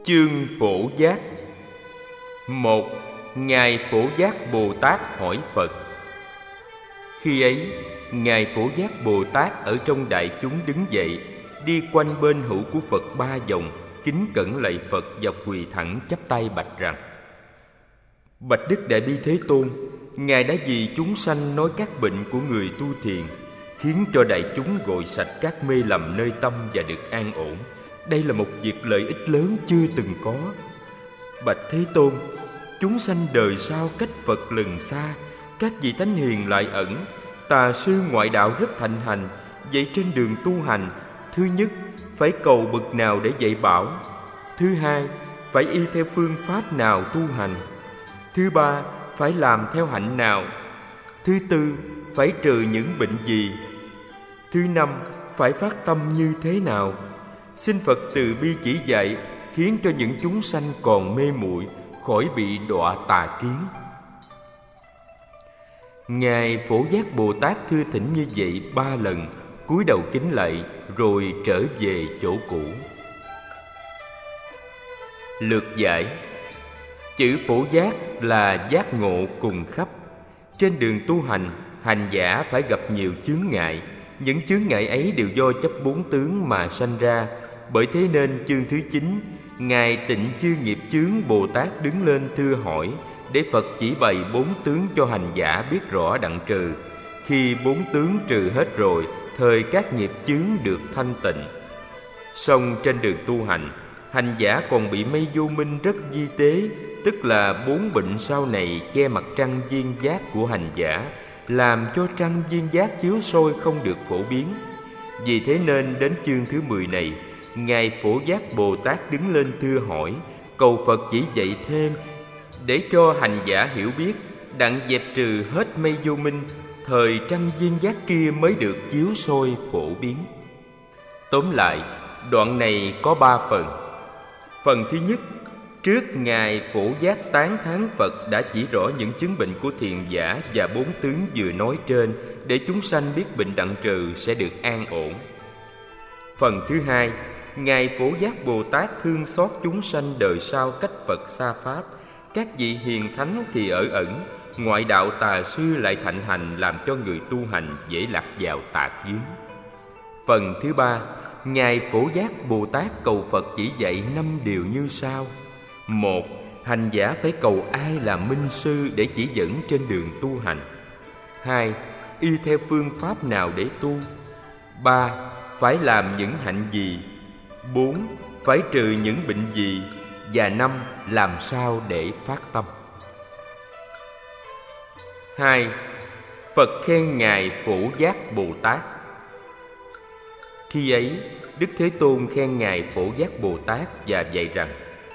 Chương Phổ Giác. 1. Ngài Phổ Giác Bồ Tát hỏi Phật. Khi ấy, Ngài Phổ Giác Bồ Tát ở trong đại chúng đứng dậy, đi quanh bên hữu của Phật 3 vòng, kính cẩn lạy Phật và quỳ thẳng chắp tay bạch rằng: Bạch Đức Đại Bi Thế Tôn, Ngài đã vì chúng sanh nói các bệnh của người tu thiền, khiến cho đại chúng gội sạch các mê lầm nơi tâm và được an ổn. Đây là một việc lợi ích lớn chưa từng có. Bạch Thế Tôn, chúng sanh đời sau cách Phật lần xa, các vị thánh hiền lại ẩn, tà sư ngoại đạo rất thịnh hành. Vậy trên đường tu hành, thứ nhất, phải cầu bậc nào để dạy bảo? Thứ hai, phải y theo phương pháp nào tu hành? Thứ ba, phải làm theo hạnh nào? Thứ tư, phải trừ những bệnh gì? Thứ năm, phải phát tâm như thế nào? Xin Phật từ bi chỉ dạy, khiến cho những chúng sanh còn mê muội khỏi bị đọa tà kiến. Ngài Phổ Giác Bồ Tát thưa thỉnh như vậy 3 lần, cúi đầu kính lạy rồi trở về chỗ cũ. Lược giải. Chữ Phổ Giác là giác ngộ cùng khắp. Trên đường tu hành, hành giả phải gặp nhiều chướng ngại. Những chướng ngại ấy đều do chấp 4 tướng mà sanh ra. Bởi thế nên chương thứ 9, Ngài Tịnh Chư Nghiệp Chướng Bồ Tát đứng lên thưa hỏi, để Phật chỉ bày 4 tướng cho hành giả biết rõ đặng trừ. Khi 4 tướng trừ hết rồi, thời các nghiệp chướng được thanh tịnh. Song trên đường tu hành, hành giả còn bị mây vô minh rất vi tế, tức là 4 bệnh sau này che mặt trăng viên giác của hành giả, làm cho trăng viên giác chiếu soi không được phổ biến. Vì thế nên đến chương thứ 10 này, Ngài Phổ Giác Bồ Tát đứng lên thưa hỏi, cầu Phật chỉ dạy thêm, để cho hành giả hiểu biết, đặng dẹp trừ hết mây vô minh, thời trăng viên giác kia mới được chiếu soi phổ biến. Tóm lại, đoạn này có 3 phần. Phần thứ nhất, trước Ngài Phổ Giác tán thán Phật đã chỉ rõ những chứng bệnh của thiền giả và 4 tướng vừa nói trên, để chúng sanh biết bệnh đặng trừ sẽ được an ổn. Phần thứ hai, Ngài Phổ Giác Bồ Tát thương xót chúng sanh đời sau cách Phật xa Pháp. Các vị hiền thánh thì ở ẩn, ngoại đạo tà sư lại thịnh hành, làm cho người tu hành dễ lạc vào tà kiến. Phần thứ ba, Ngài Phổ Giác Bồ Tát cầu Phật chỉ dạy 5 điều như sau. 1. Hành giả phải cầu ai là minh sư để chỉ dẫn trên đường tu hành. 2. Y theo phương pháp nào để tu. 3. Phải làm những hạnh gì. 4. Phải trừ những bệnh gì. Và 5. Làm sao để phát tâm. 2. Phật khen Ngài Phổ Giác Bồ Tát. Khi ấy, Đức Thế Tôn khen Ngài Phổ Giác Bồ Tát và dạy rằng: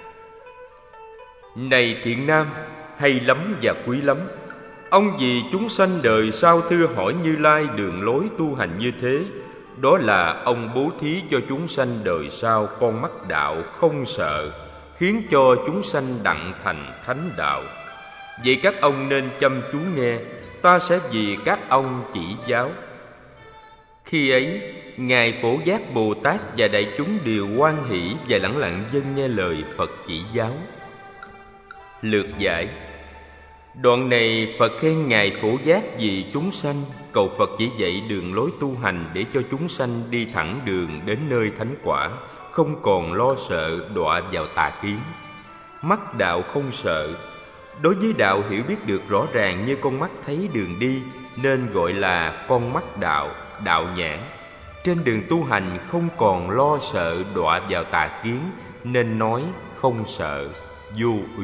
Này thiện nam, hay lắm và quý lắm. Ông vì chúng sanh đời sau thưa hỏi Như Lai đường lối tu hành như thế, đó là ông bố thí cho chúng sanh đời sau con mắt đạo không sợ, khiến cho chúng sanh đặng thành thánh đạo. Vậy các ông nên chăm chú nghe, ta sẽ vì các ông chỉ giáo. Khi ấy, Ngài Phổ Giác Bồ Tát và đại chúng đều hoan hỷ và lẳng lặng vâng nghe lời Phật chỉ giáo. Lược giải. Đoạn này Phật khen Ngài Phổ Giác vì chúng sanh, cầu Phật chỉ dạy đường lối tu hành để cho chúng sanh đi thẳng đường đến nơi thánh quả, không còn lo sợ đọa vào tà kiến. Mắt đạo không sợ. Đối với đạo hiểu biết được rõ ràng như con mắt thấy đường đi, nên gọi là con mắt đạo, đạo nhãn. Trên đường tu hành không còn lo sợ đọa vào tà kiến, nên nói không sợ, vô úy.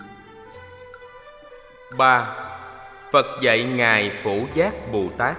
3. Phật dạy Ngài Phổ Giác Bồ Tát.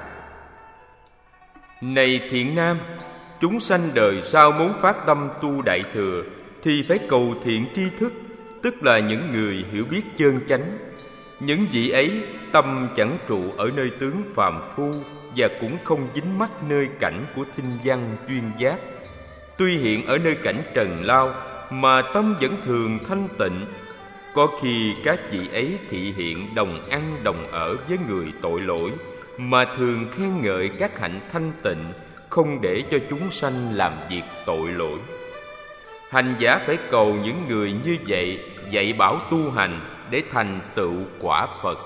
Này thiện nam, chúng sanh đời sau muốn phát tâm tu đại thừa thì phải cầu thiện tri thức, tức là những người hiểu biết chân chánh. Những vị ấy tâm chẳng trụ ở nơi tướng phàm phu, và cũng không dính mắc nơi cảnh của thinh văn duyên giác. Tuy hiện ở nơi cảnh trần lao, mà tâm vẫn thường thanh tịnh. Có khi các vị ấy thị hiện đồng ăn đồng ở với người tội lỗi, mà thường khen ngợi các hạnh thanh tịnh, không để cho chúng sanh làm việc tội lỗi. Hành giả phải cầu những người như vậy dạy bảo tu hành để thành tựu quả Phật.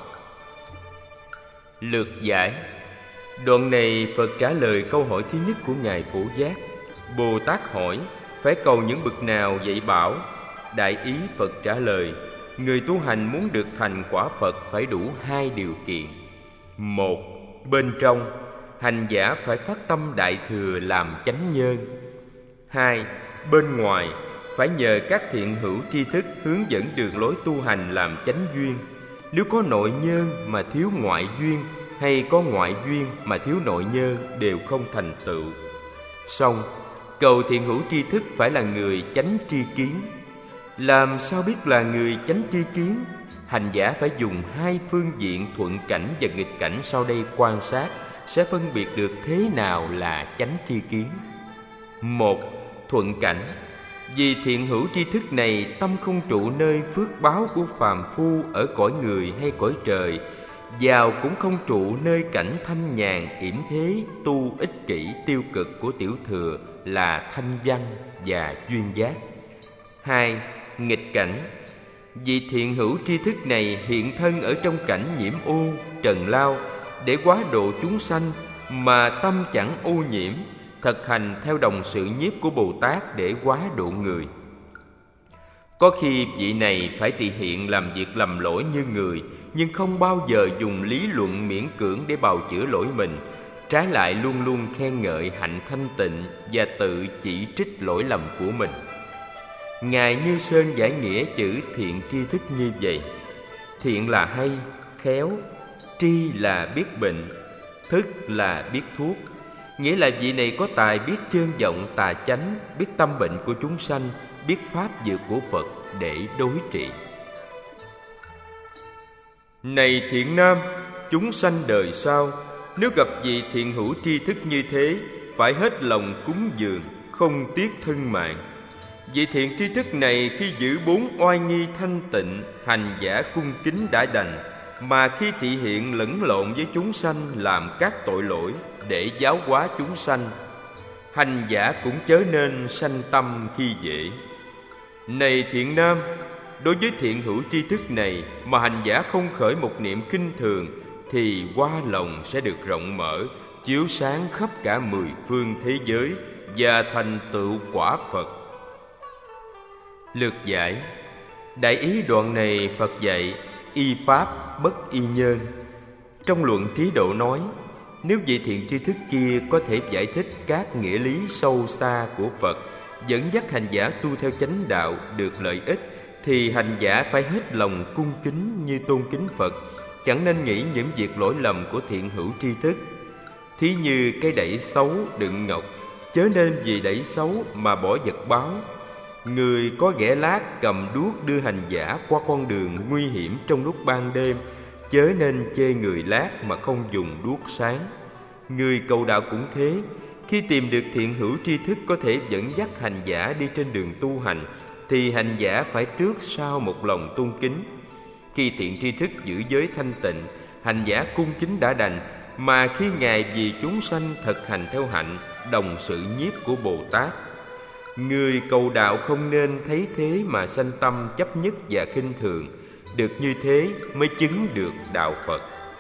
Lược giải. Đoạn này Phật trả lời câu hỏi thứ nhất của Ngài Phổ Giác. Bồ Tát hỏi phải cầu những bậc nào dạy bảo? Đại ý Phật trả lời, người tu hành muốn được thành quả Phật phải đủ 2 điều kiện. 1. Bên trong, hành giả phải phát tâm đại thừa làm chánh nhân. 2. Bên ngoài, phải nhờ các thiện hữu tri thức hướng dẫn đường lối tu hành làm chánh duyên. Nếu có nội nhân mà thiếu ngoại duyên, hay có ngoại duyên mà thiếu nội nhân, đều không thành tựu. Song cầu thiện hữu tri thức phải là người chánh tri kiến. Làm sao biết là người chánh tri kiến? Hành giả phải dùng 2 phương diện thuận cảnh và nghịch cảnh sau đây quan sát, sẽ phân biệt được thế nào là chánh tri kiến. 1. Thuận cảnh. Vì thiện hữu tri thức này tâm không trụ nơi phước báo của phàm phu ở cõi người hay cõi trời, giàu cũng không trụ nơi cảnh thanh nhàn yểm thế tu ích kỷ tiêu cực của tiểu thừa là thanh văn và duyên giác. 2. Nghịch cảnh. Vì thiện hữu tri thức này hiện thân ở trong cảnh nhiễm ô, trần lao để quá độ chúng sanh, mà tâm chẳng ô nhiễm, thực hành theo đồng sự nhiếp của Bồ Tát để quá độ người. Có khi vị này phải tỳ hiện làm việc lầm lỗi như người, nhưng không bao giờ dùng lý luận miễn cưỡng để bào chữa lỗi mình, trái lại luôn luôn khen ngợi hạnh thanh tịnh và tự chỉ trích lỗi lầm của mình. Ngài Như Sơn giải nghĩa chữ thiện tri thức như vậy: thiện là hay, khéo, tri là biết bệnh, thức là biết thuốc. Nghĩa là vị này có tài biết chơn vọng tà chánh, biết tâm bệnh của chúng sanh, biết pháp dược của Phật để đối trị. Này thiện nam, chúng sanh đời sau, nếu gặp vị thiện hữu tri thức như thế, phải hết lòng cúng dường, không tiếc thân mạng. Vị thiện tri thức này khi giữ 4 oai nghi thanh tịnh, hành giả cung kính đã đành, mà khi thị hiện lẫn lộn với chúng sanh làm các tội lỗi để giáo hóa chúng sanh, hành giả cũng chớ nên sanh tâm khi dễ. Này thiện nam, đối với thiện hữu tri thức này mà hành giả không khởi một niệm khinh thường, thì hoa lòng sẽ được rộng mở, chiếu sáng khắp cả 10 phương thế giới và thành tựu quả Phật. Lược giải. Đại ý đoạn này Phật dạy y pháp bất y nhân. Trong luận Trí Độ nói, nếu vị thiện tri thức kia có thể giải thích các nghĩa lý sâu xa của Phật, dẫn dắt hành giả tu theo chánh đạo được lợi ích, thì hành giả phải hết lòng cung kính như tôn kính Phật, chẳng nên nghĩ những việc lỗi lầm của thiện hữu tri thức. Thí như cây đẩy xấu đựng ngọc, chớ nên vì đẩy xấu mà bỏ vật báo. Người có ghẻ lát cầm đuốc đưa hành giả qua con đường nguy hiểm trong lúc ban đêm, chớ nên chê người lát mà không dùng đuốc sáng. Người cầu đạo cũng thế, khi tìm được thiện hữu tri thức có thể dẫn dắt hành giả đi trên đường tu hành, thì hành giả phải trước sau một lòng tôn kính. Khi thiện tri thức giữ giới thanh tịnh, hành giả cung kính đã đành, mà khi Ngài vì chúng sanh thực hành theo hạnh đồng sự nhiếp của Bồ Tát, người cầu đạo không nên thấy thế mà sanh tâm chấp nhất và khinh thường. Được như thế mới chứng được đạo Phật.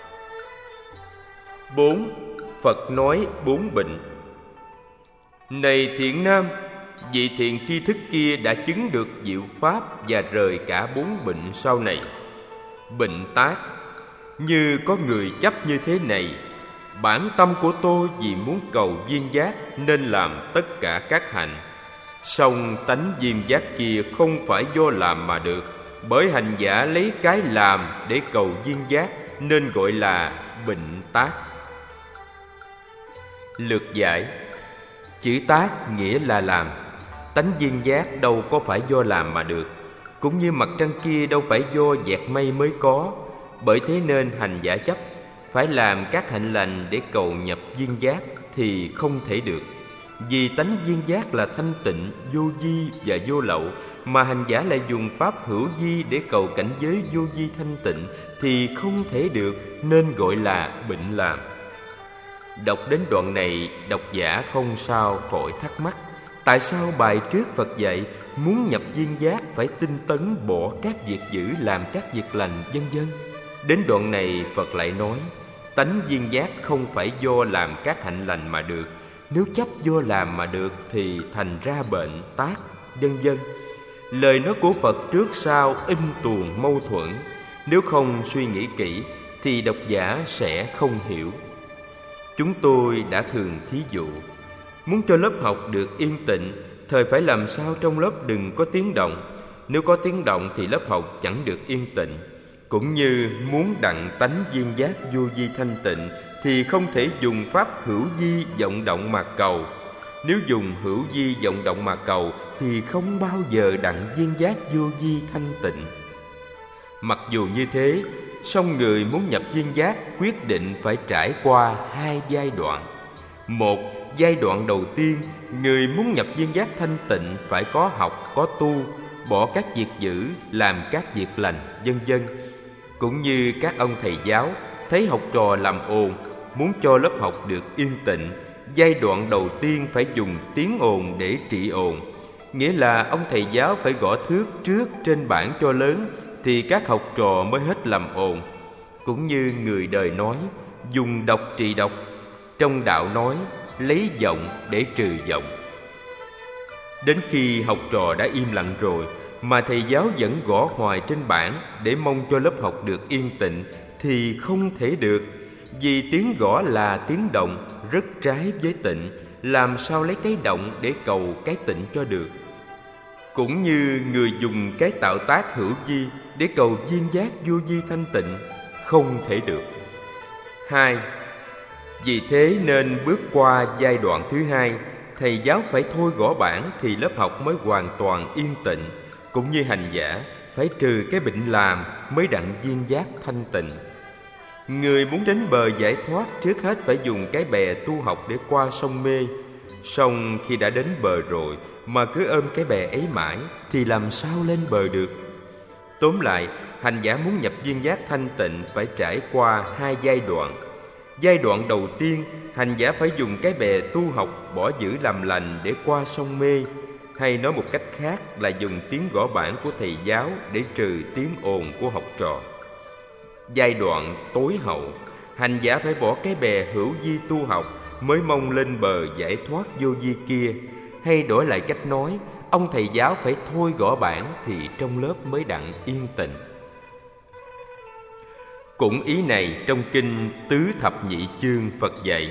4. Phật nói 4 bệnh. Này thiện nam, vị thiện tri thức kia đã chứng được diệu pháp và rời cả 4 bệnh sau này. Bệnh tác. Như có người chấp như thế này: bản tâm của tôi vì muốn cầu viên giác nên làm tất cả các hạnh. Song tánh viên giác kia không phải do làm mà được, bởi hành giả lấy cái làm để cầu viên giác nên gọi là bệnh tác. Lược giải. Chữ tác nghĩa là làm. Tánh viên giác đâu có phải do làm mà được, cũng như mặt trăng kia đâu phải do dạt mây mới có. Bởi thế nên hành giả chấp phải làm các hạnh lành để cầu nhập viên giác thì không thể được. Vì tánh viên giác là thanh tịnh, vô vi và vô lậu, mà hành giả lại dùng pháp hữu vi để cầu cảnh giới vô vi thanh tịnh thì không thể được, nên gọi là bệnh làm. Đọc đến đoạn này, độc giả không sao khỏi thắc mắc: Tại sao bài trước Phật dạy muốn nhập duyên giác phải tinh tấn bỏ các việc dữ làm các việc lành, vân vân? Đến đoạn này Phật lại nói tánh duyên giác không phải do làm các hạnh lành mà được. Nếu chấp do làm mà được thì thành ra bệnh, tác, vân vân. Lời nói của Phật trước sau in tuồng mâu thuẫn. Nếu không suy nghĩ kỹ thì độc giả sẽ không hiểu. Chúng tôi đã thường thí dụ, muốn cho lớp học được yên tĩnh, thời phải làm sao trong lớp đừng có tiếng động. Nếu có tiếng động thì lớp học chẳng được yên tĩnh. Cũng như muốn đặng tánh duyên giác vô vi thanh tịnh thì không thể dùng pháp hữu vi vọng động mà cầu. Nếu dùng hữu vi vọng động mà cầu thì không bao giờ đặng duyên giác vô vi thanh tịnh. Mặc dù như thế, song người muốn nhập duyên giác quyết định phải trải qua hai giai đoạn. Một, giai đoạn đầu tiên, người muốn nhập duyên giác thanh tịnh phải có học, có tu, bỏ các việc dữ, làm các việc lành, vân vân. Cũng như các ông thầy giáo thấy học trò làm ồn, muốn cho lớp học được yên tĩnh, giai đoạn đầu tiên phải dùng tiếng ồn để trị ồn. Nghĩa là ông thầy giáo phải gõ thước trước trên bảng cho lớn thì các học trò mới hết làm ồn. Cũng như người đời nói dùng độc trị độc, trong đạo nói lấy giọng để trừ giọng. Đến khi học trò đã im lặng rồi mà thầy giáo vẫn gõ hoài trên bảng để mong cho lớp học được yên tĩnh thì không thể được. Vì tiếng gõ là tiếng động, rất trái với tịnh. Làm sao lấy cái động để cầu cái tịnh cho được? Cũng như người dùng cái tạo tác hữu vi để cầu duyên giác vô vi thanh tịnh, không thể được. 2. Vì thế nên bước qua giai đoạn thứ hai, thầy giáo phải thôi gõ bảng thì lớp học mới hoàn toàn yên tĩnh. Cũng như hành giả phải trừ cái bệnh làm mới đặng duyên giác thanh tịnh. Người muốn đến bờ giải thoát trước hết phải dùng cái bè tu học để qua sông mê. Song khi đã đến bờ rồi mà cứ ôm cái bè ấy mãi thì làm sao lên bờ được? Tóm lại, hành giả muốn nhập duyên giác thanh tịnh phải trải qua hai giai đoạn. Giai đoạn đầu tiên, hành giả phải dùng cái bè tu học bỏ dữ làm lành để qua sông mê. Hay nói một cách khác là dùng tiếng gõ bảng của thầy giáo để trừ tiếng ồn của học trò. Giai đoạn tối hậu, hành giả phải bỏ cái bè hữu vi tu học mới mong lên bờ giải thoát vô vi kia. Hay đổi lại cách nói, ông thầy giáo phải thôi gõ bảng thì trong lớp mới đặng yên tĩnh. Cũng ý này trong kinh Tứ Thập Nhị Chương Phật dạy: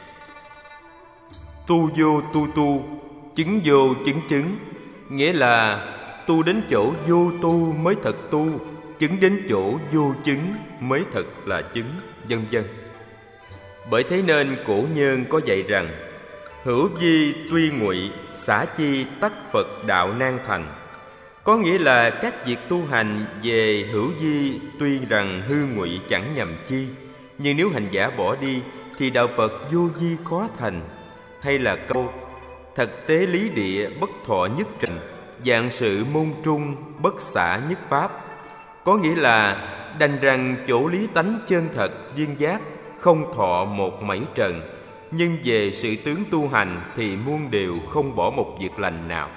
tu vô tu tu, chứng vô chứng chứng. Nghĩa là tu đến chỗ vô tu mới thật tu, chứng đến chỗ vô chứng mới thật là chứng, vân vân. Bởi thế nên cổ nhân có dạy rằng: hữu vi tuy ngụy, xả chi tắc Phật đạo nan thành. Có nghĩa là các việc tu hành về hữu vi tuy rằng hư ngụy chẳng nhầm chi, nhưng nếu hành giả bỏ đi thì đạo Phật vô vi khó thành. Hay là câu: thật tế lý địa bất thọ nhất trình, dạng sự môn trung bất xả nhất pháp. Có nghĩa là đành rằng chỗ lý tánh chân thật duyên giác không thọ một mảy trần, nhưng về sự tướng tu hành thì muôn điều không bỏ một việc lành nào.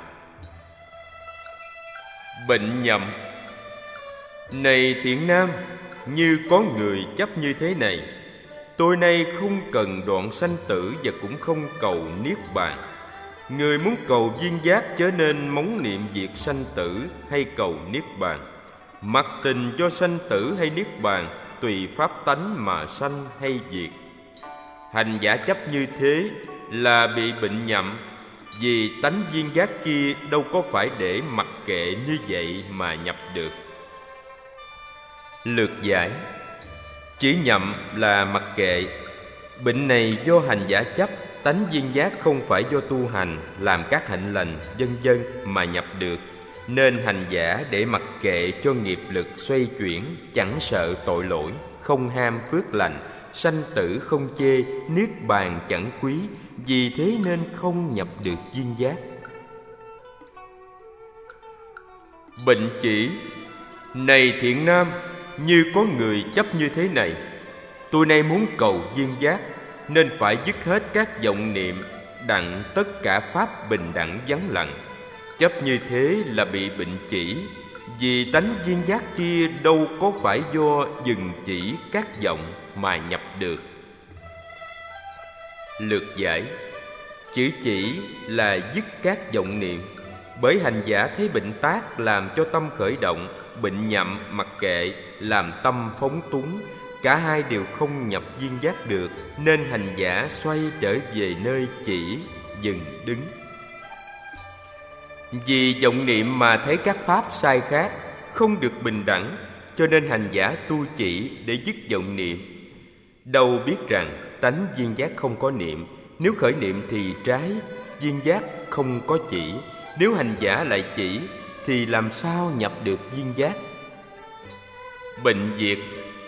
Bệnh nhậm. Này thiện nam, như có người chấp như thế này: tôi nay không cần đoạn sanh tử và cũng không cầu niết bàn. Người muốn cầu duyên giác chớ nên móng niệm việc sanh tử hay cầu niết bàn. Mặc tình cho sanh tử hay niết bàn, tùy pháp tánh mà sanh hay diệt. Hành giả chấp như thế là bị bệnh nhậm, vì tánh duyên giác kia đâu có phải để mặc kệ như vậy mà nhập được. Lược giải: chữ nhậm là mặc kệ. Bệnh này do hành giả chấp tánh duyên giác không phải do tu hành, làm các hạnh lành, vân vân mà nhập được, nên hành giả để mặc kệ cho nghiệp lực xoay chuyển, chẳng sợ tội lỗi, không ham phước lành, sanh tử không chê, niết bàn chẳng quý, vì thế nên không nhập được duyên giác. Bệnh chỉ: này thiện nam, như có người chấp như thế này: tôi nay muốn cầu duyên giác, nên phải dứt hết các vọng niệm, đặng tất cả pháp bình đẳng vắng lặng. Chấp như thế là bị bệnh chỉ, vì tánh duyên giác kia đâu có phải do dừng chỉ các vọng mà nhập được. Lược giải: chữ chỉ là dứt các vọng niệm. Bởi hành giả thấy bệnh tác làm cho tâm khởi động, bệnh nhậm mặc kệ làm tâm phóng túng, cả hai đều không nhập duyên giác được, nên hành giả xoay trở về nơi chỉ, dừng đứng. Vì vọng niệm mà thấy các pháp sai khác, không được bình đẳng, cho nên hành giả tu chỉ để dứt vọng niệm. Đâu biết rằng tánh duyên giác không có niệm, nếu khởi niệm thì trái, duyên giác không có chỉ. Nếu hành giả lại chỉ thì làm sao nhập được duyên giác? Bệnh diệt: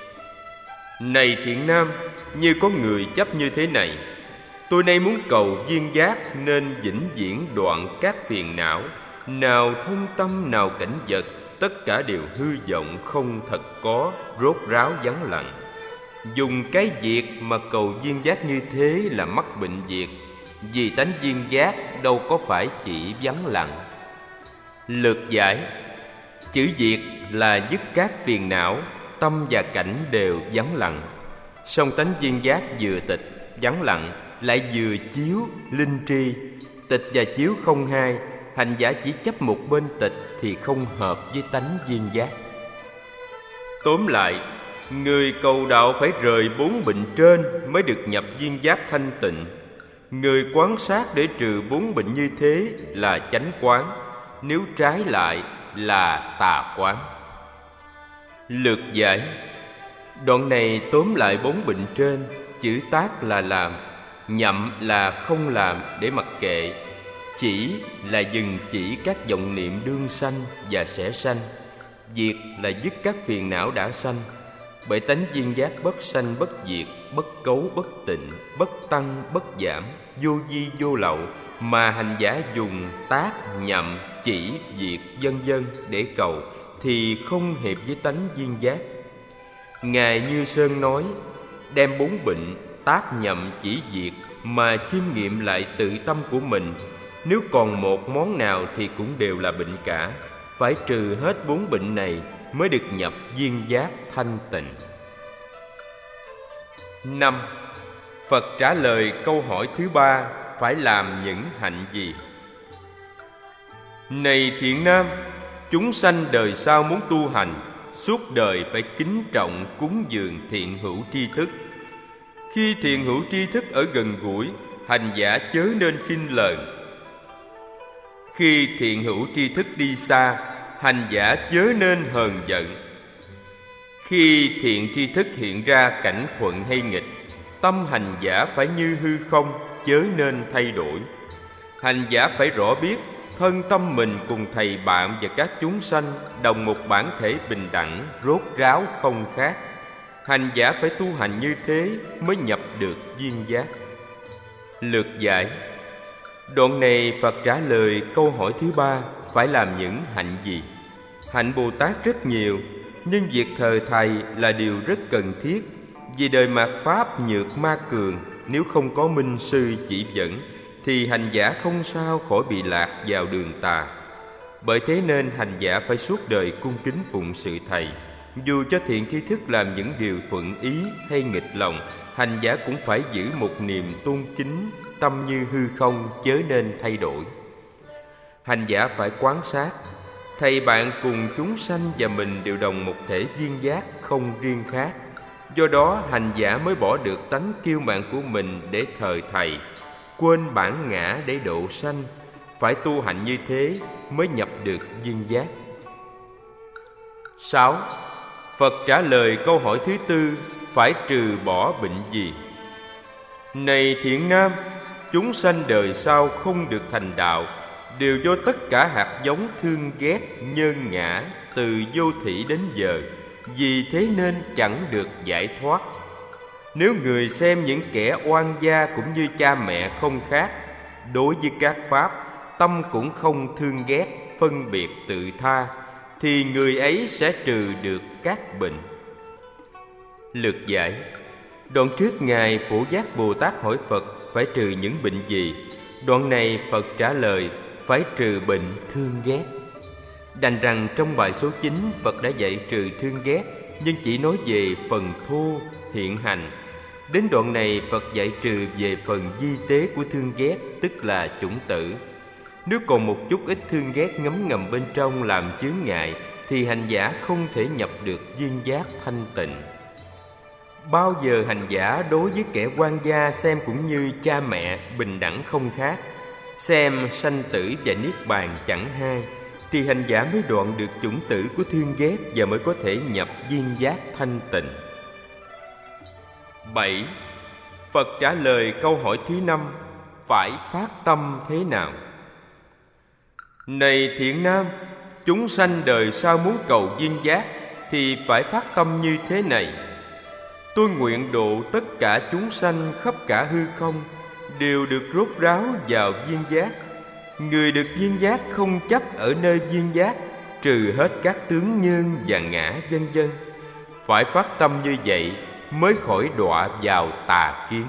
này thiện nam, như có người chấp như thế này: tôi nay muốn cầu duyên giác nên vĩnh viễn đoạn các phiền não, nào thân tâm nào cảnh vật, tất cả đều hư vọng không thật có, rốt ráo vắng lặng. Dùng cái diệt mà cầu duyên giác như thế là mắc bệnh diệt, vì tánh duyên giác đâu có phải chỉ vắng lặng. Lược giải: chữ diệt là dứt các phiền não, tâm và cảnh đều vắng lặng. Song tánh duyên giác vừa tịch, vắng lặng, lại vừa chiếu, linh tri. Tịch và chiếu không hai, hành giả chỉ chấp một bên tịch thì không hợp với tánh duyên giác. Tóm lại, người cầu đạo phải rời bốn bệnh trên mới được nhập duyên giác thanh tịnh. Người quán sát để trừ bốn bệnh như thế là chánh quán, nếu trái lại là tà quán. Lược giải: đoạn này tóm lại bốn bệnh trên. Chữ tác là làm, nhậm là không làm để mặc kệ, chỉ là dừng chỉ các vọng niệm đương sanh và sẽ sanh, diệt là dứt các phiền não đã sanh. Bởi tánh duyên giác bất sanh bất diệt, bất cấu bất tịnh, bất tăng bất giảm, vô vi vô lậu, mà hành giả dùng tác, nhậm, chỉ, diệt vân vân để cầu thì không hiệp với tánh duyên giác. Ngài Như Sơn nói: đem bốn bệnh tác, nhậm, chỉ, diệt mà chiêm nghiệm lại tự tâm của mình, nếu còn một món nào thì cũng đều là bệnh cả. Phải trừ hết bốn bệnh này mới được nhập duyên giác thanh tịnh. 5. Phật trả lời câu hỏi thứ ba: phải làm những hạnh gì? Này thiện nam, chúng sanh đời sau muốn tu hành, suốt đời phải kính trọng cúng dường thiện hữu tri thức. Khi thiện hữu tri thức ở gần gũi, hành giả chớ nên khinh lờn. Khi thiện hữu tri thức đi xa, hành giả chớ nên hờn giận. Khi thiện tri thức hiện ra cảnh thuận hay nghịch, tâm hành giả phải như hư không, chớ nên thay đổi. Hành giả phải rõ biết thân tâm mình cùng thầy bạn và các chúng sanh đồng một bản thể bình đẳng, rốt ráo không khác. Hành giả phải tu hành như thế mới nhập được duyên giác. Lược giải: đoạn này Phật trả lời câu hỏi thứ ba: phải làm những hạnh gì? Hạnh Bồ Tát rất nhiều, nhưng việc thờ thầy là điều rất cần thiết. Vì đời mạt Pháp nhược ma cường, nếu không có minh sư chỉ dẫn thì hành giả không sao khỏi bị lạc vào đường tà. Bởi thế nên hành giả phải suốt đời cung kính phụng sự thầy. Dù cho thiện tri thức làm những điều thuận ý hay nghịch lòng, hành giả cũng phải giữ một niềm tôn kính, tâm như hư không, chớ nên thay đổi. Hành giả phải quán sát thầy bạn cùng chúng sanh và mình đều đồng một thể duyên giác, không riêng khác. Do đó hành giả mới bỏ được tánh kiêu mạn của mình để thờ thầy, quên bản ngã để độ sanh. Phải tu hành như thế mới nhập được duyên giác. 6. Phật trả lời câu hỏi thứ tư: phải trừ bỏ bệnh gì? Này thiện nam, chúng sanh đời sau không được thành đạo đều do tất cả hạt giống thương ghét, nhân ngã từ vô thỉ đến giờ, vì thế nên chẳng được giải thoát. Nếu người xem những kẻ oan gia cũng như cha mẹ không khác, đối với các pháp tâm cũng không thương ghét, phân biệt tự tha, thì người ấy sẽ trừ được các bệnh. Lược giải: đoạn trước Ngài Phổ Giác Bồ Tát hỏi Phật phải trừ những bệnh gì, Đoạn này Phật trả lời phải trừ bệnh thương ghét. Đành rằng trong bài số 9 Phật đã dạy trừ thương ghét, nhưng chỉ nói về phần thô hiện hành. Đến đoạn này Phật dạy trừ về phần vi tế của thương ghét, tức là chủng tử. Nếu còn một chút ít thương ghét ngấm ngầm bên trong làm chướng ngại, thì hành giả không thể nhập được duyên giác thanh tịnh. Bao giờ hành giả đối với kẻ quan gia xem cũng như cha mẹ, bình đẳng không khác, xem sanh tử và niết bàn chẳng hai, thì hành giả mới đoạn được chủng tử của thương ghét và mới có thể nhập duyên giác thanh tịnh. 7. Phật trả lời câu hỏi thứ 5: phải phát tâm thế nào? Này thiện nam, chúng sanh đời sau muốn cầu duyên giác thì phải phát tâm như thế này: tôi nguyện độ tất cả chúng sanh khắp cả hư không đều được rốt ráo vào duyên giác. Người được duyên giác không chấp ở nơi duyên giác, trừ hết các tướng nhân và ngã vân vân. Phải phát tâm như vậy mới khỏi đọa vào tà kiến.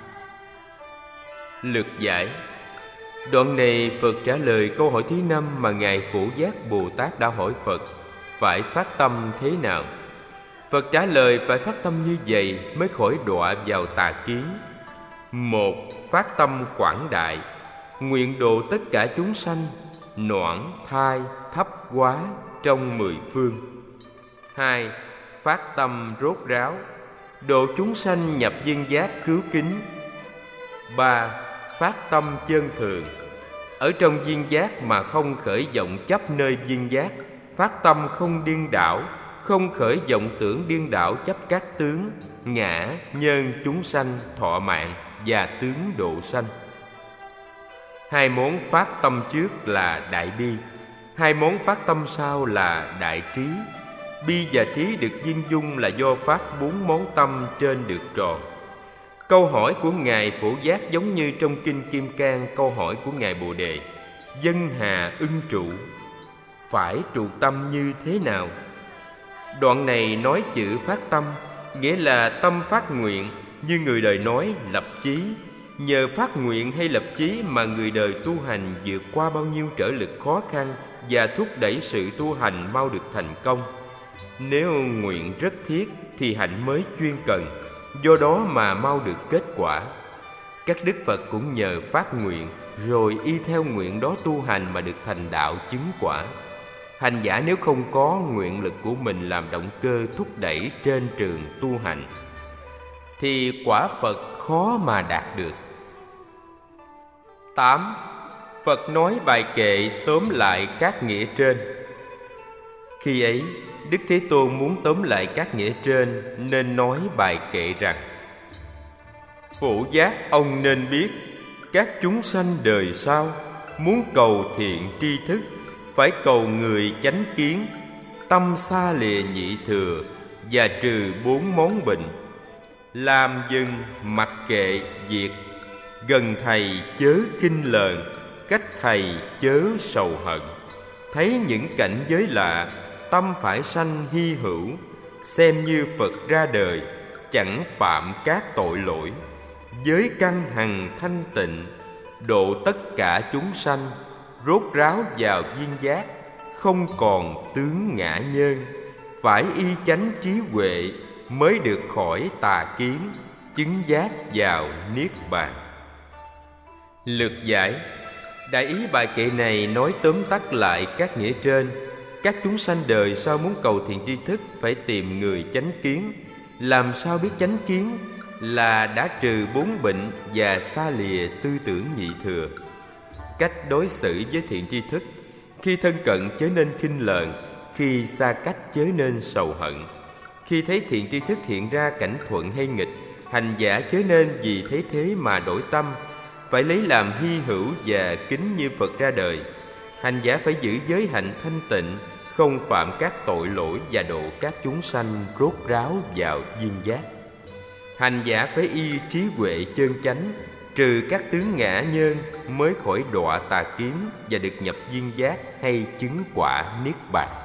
Lược giải. Đoạn này Phật trả lời câu hỏi thứ 5 mà Ngài Phổ Giác Bồ Tát đã hỏi Phật: phải phát tâm thế nào? Phật trả lời phải phát tâm như vậy mới khỏi đọa vào tà kiến. 1. Phát tâm quảng đại, nguyện độ tất cả chúng sanh, noãn, thai, thấp quá trong 10 phương. 2. Phát tâm rốt ráo, độ chúng sanh nhập duyên giác cứu kính. 3. Phát tâm chân thường, ở trong duyên giác mà không khởi vọng chấp nơi duyên giác, phát tâm không điên đảo, không khởi vọng tưởng điên đảo chấp các tướng, ngã, nhân, chúng sanh, thọ mạng và tướng độ sanh. 2 món phát tâm trước là đại bi, 2 món phát tâm sau là đại trí. Bi và trí được viên dung là do phát 4 món tâm trên được tròn. Câu hỏi của Ngài Phổ Giác giống như trong Kinh Kim Cang câu hỏi của Ngài Bồ Đề: dân hà ưng trụ, phải trụ tâm như thế nào? Đoạn này nói chữ phát tâm, nghĩa là tâm phát nguyện, như người đời nói lập chí. Nhờ phát nguyện hay lập chí mà người đời tu hành vượt qua bao nhiêu trở lực khó khăn và thúc đẩy sự tu hành mau được thành công. Nếu nguyện rất thiết thì hạnh mới chuyên cần, do đó mà mau được kết quả. Các đức Phật cũng nhờ phát nguyện rồi y theo nguyện đó tu hành mà được thành đạo chứng quả. Hành giả nếu không có nguyện lực của mình làm động cơ thúc đẩy trên trường tu hành thì quả Phật khó mà đạt được. 8. Phật nói bài kệ tóm lại các nghĩa trên. Khi ấy, Đức Thế Tôn muốn tóm lại các nghĩa trên nên nói bài kệ rằng: Phổ Giác ông nên biết, các chúng sanh đời sau muốn cầu thiện tri thức, phải cầu người chánh kiến, tâm xa lìa nhị thừa và trừ 4 món bệnh. Làm dừng mặc kệ việc, gần thầy chớ khinh lờn, cách thầy chớ sầu hận. Thấy những cảnh giới lạ, tâm phải sanh hy hữu, xem như Phật ra đời, chẳng phạm các tội lỗi. Giới căn hằng thanh tịnh, độ tất cả chúng sanh, rốt ráo vào duyên giác, không còn tướng ngã nhân. Phải y chánh trí huệ mới được khỏi tà kiến, chứng giác vào niết bàn. Lược giải. Đại ý bài kệ này nói tóm tắt lại các nghĩa trên. Các chúng sanh đời sau muốn cầu thiện tri thức phải tìm người chánh kiến. Làm sao biết chánh kiến? Là đã trừ 4 bệnh và xa lìa tư tưởng nhị thừa. Cách đối xử với thiện tri thức: khi thân cận chớ nên khinh lờn, khi xa cách chớ nên sầu hận. Khi thấy thiện tri thức hiện ra cảnh thuận hay nghịch, hành giả chớ nên vì thấy thế mà đổi tâm, phải lấy làm hy hữu và kính như Phật ra đời. Hành giả phải giữ giới hạnh thanh tịnh, không phạm các tội lỗi và độ các chúng sanh rốt ráo vào duyên giác. Hành giả phải y trí huệ chân chánh, trừ các tướng ngã nhân mới khỏi đọa tà kiến và được nhập duyên giác hay chứng quả niết bàn.